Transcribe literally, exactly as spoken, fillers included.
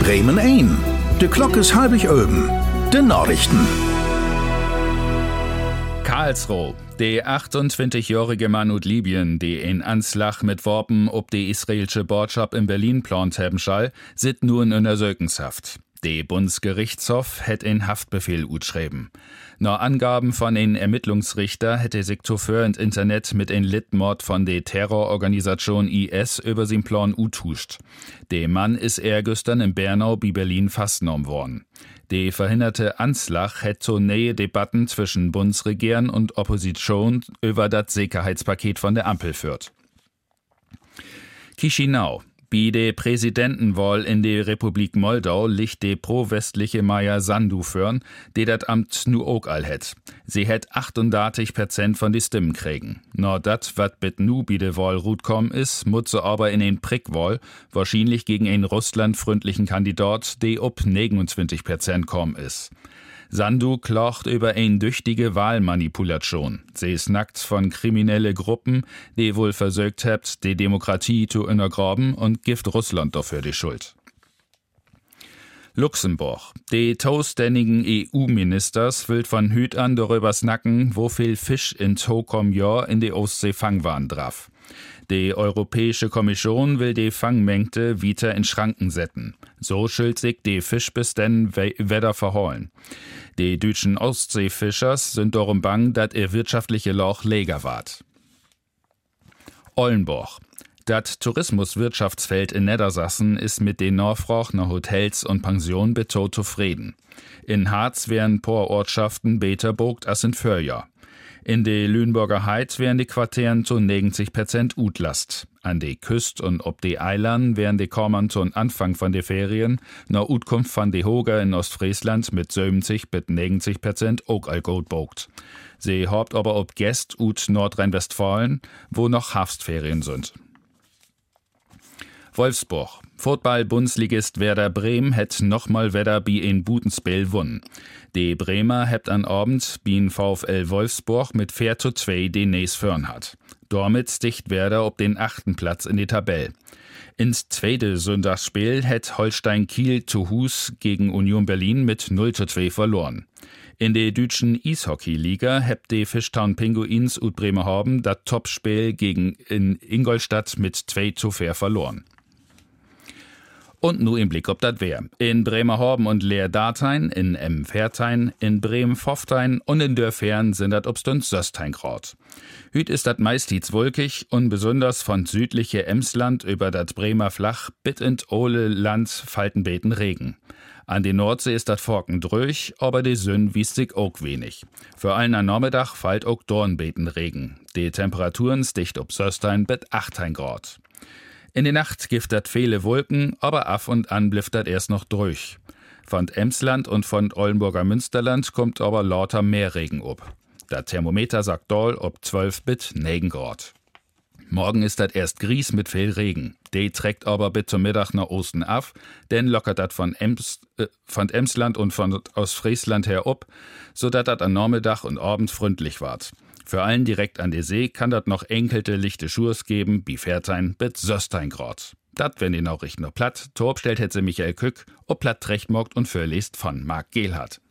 Bremen ein. De Glock is halbig öben. De Nachrichten. Karlsruhe. Der achtundzwanzigjährige Mann aus Libyen, die in Anschlag mit Waffen ob die israelische Botschaft in Berlin plant haben schall, sit nun in der Sökenshaft. Der Bundesgerichtshof hätt in Haftbefehl utschreiben. Nach Angaben von den Ermittlungsrichter hätte sich zuvor ins Internet mit den Litmord von der Terrororganisation I S über sein Plan utuscht. Der Mann ist er gestern in Bernau bei Berlin festgenommen worden. Der verhinderte Anschlag hätte zu neue Debatten zwischen Bundesregierung und Opposition über das Sicherheitspaket von der Ampel führt. Chișinău. Bei der Präsidentenwahl in der Republik Moldau liegt die pro-westliche Maja Sandu führen, die das Amt nu auch all het. Sie hätt achtunddreißig Prozent von die Stimmen kriegen. Nur dat, wat bit nu bei der Wahl rut kommen is, muss sie aber in den Prickwahl, wahrscheinlich gegen einen russlandfreundlichen Kandidat, der ob neunundzwanzig Prozent kommen is. Sandu klagt über eine düchtige Wahlmanipulation. Sie snackt von kriminelle Gruppen, die wohl versögt habt, die Demokratie zu untergraben und gibt Russland dafür die Schuld. Luxemburg. Die zuständigen E U-Ministers will von Hüt an darüber snacken, wo viel Fisch in tokom Jahr in die Ostsee fangwaren drauf. Die Europäische Kommission will die Fangmengte wieder in Schranken setzen. So schilt sich die Fischbestände wieder verholen. Die deutschen Ostseefischers sind darum bang, dass ihr wirtschaftliche Loch leger ward. Ollenburg. Das Tourismuswirtschaftsfeld in Niedersachsen ist mit den Nachfrage nach Hotels und Pensionen betot zufrieden. In Harz wären paar Ortschaften beter bogt als in Förja. In de Lüneburger Heights wären die Quartieren zu neunzig Prozent Utlast. An de Küst und ob de Eilern wären die Kommern zum Anfang von de Ferien, nach Utkunft von de Hoger in Ostfriesland mit siebzig bis neunzig Prozent auch all gut bogt. Sie habt aber ob Gäst ut Nordrhein-Westfalen, wo noch Herbstferien sind. Wolfsburg. Football-Bundesligist Werder Bremen hätt nochmal wieder bei in Butenspel wunnen. Die Bremer hebt an Abend bin VfL Wolfsburg mit vier zu zwei den Näs förn hat. Damit sticht Werder ob den achten Platz in die Tabelle. Ins zweite Sonntagsspiel hätt Holstein Kiel zu Hus gegen Union Berlin mit null zu zwei verloren. In der deutschen Eishockey-Liga hebt die Fischtown Pinguins und Bremerhaven das Topspiel gegen in Ingolstadt mit zwei zu vier verloren. Und nu im Blick ob dat wär. In Bremerhaven und Leer-Datein, in Emfertein, in Bremen-Pfofftein und in Dörfern sind dat obstund Söstein grad. Hüt ist dat meistens wolkig und besonders von südliche Emsland über dat Bremer Flach bit in Ole Land Faltenbeten Regen. An die Nordsee ist dat Forken dröch, aber die Sünn wiest sich auch wenig. Für allen am Nachmittag fallt auch Dornbeten Regen. Die Temperaturen sticht ob Söstein bit achtzehn Grad. In der Nacht gibt dat viele Wolken, aber af und an blifft dat erst noch durch. Von Emsland und von Oldenburger Münsterland kommt aber lauter mehr Regen ob. Dat Thermometer sagt doll ob zwölf bis neun Grad. Morgen ist dat erst Gries mit viel Regen. De trägt aber bis zum Mittag nach Osten af, denn lockert dat von, Ems, äh, von Emsland und von Ostfriesland her ob, so dat dat an Nachmittag und Abend freundlich ward. Für allen direkt an der See kann dat noch enkelte lichte Schurs geben, wie Fertein bis Söstein Grad. Dat wenn die Nachrichten noch platt, Torb stellt hätte Michael Kück, ob platt recht mogt und vorliest von Marc Gehlhardt.